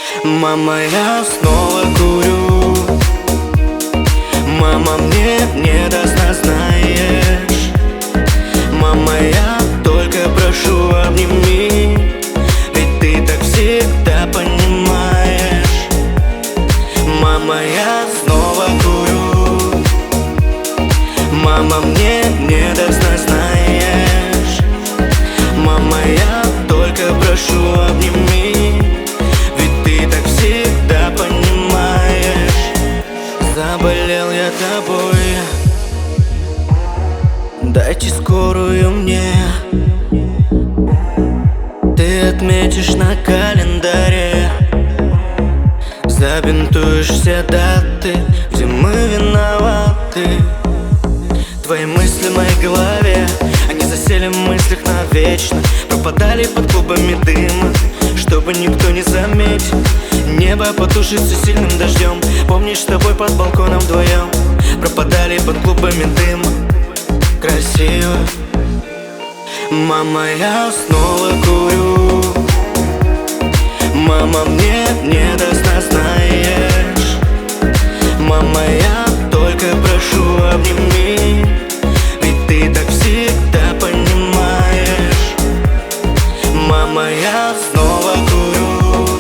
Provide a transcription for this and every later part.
Мама, я снова курю. Мама, мне не до сна, знаешь. Мама, я только прошу, обними, ведь ты так всегда понимаешь. Мама, я снова курю. Мама, мне не до сна, знаешь. Мама, я только прошу, обними, ведь ты так всегда понимаешь. Заболел я тобой, дайте скорую мне. Ты отметишь на календаре, забинтуешь все даты, где мы виноваты. Твои мысли в моей голове, они засели в мыслях навечно, пропадали под клубами дыма, чтобы никто не заметил. Небо потушится сильным дождем, помнишь, с тобой под балконом вдвоем пропадали под клубами дыма. Красиво. Мама, я снова курю. Мама, мне не до сна, знаешь. Мама, я только прошу, обними, ведь ты так всегда понимаешь. Мама, я снова курю.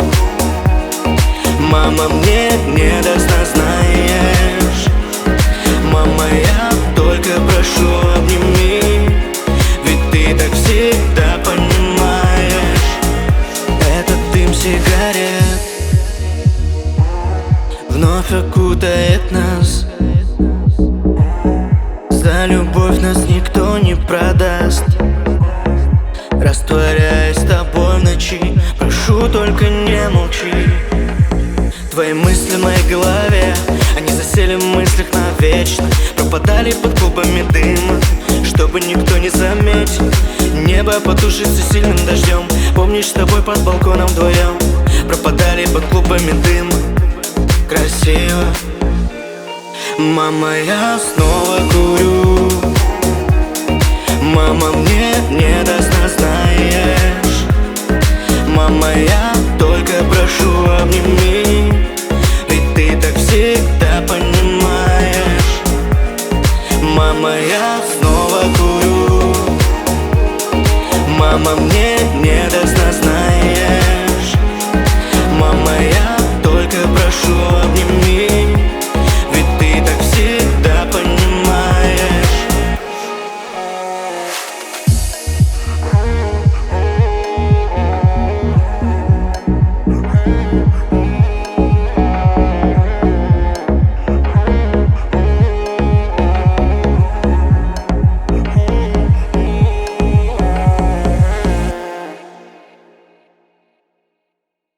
Мама, мне не до сна, знаешь. Мама, я только прошу, обними, ведь ты так всегда понимаешь. Этот дым сигарет вновь окутает нас. За любовь нас никто не продаст. Растворяясь с тобой в ночи, прошу, только не молчи. Твои мысли в моей голове, они засели в мыслях навечно, пропадали под клубами дыма, чтобы никто не заметил. Небо потушится сильным дождем, помнишь, с тобой под балконом вдвоем пропадали под клубами дыма. Красиво. Мама, я снова курю. Мама, мне не до сна, знаешь. Мама, я только прошу, обними,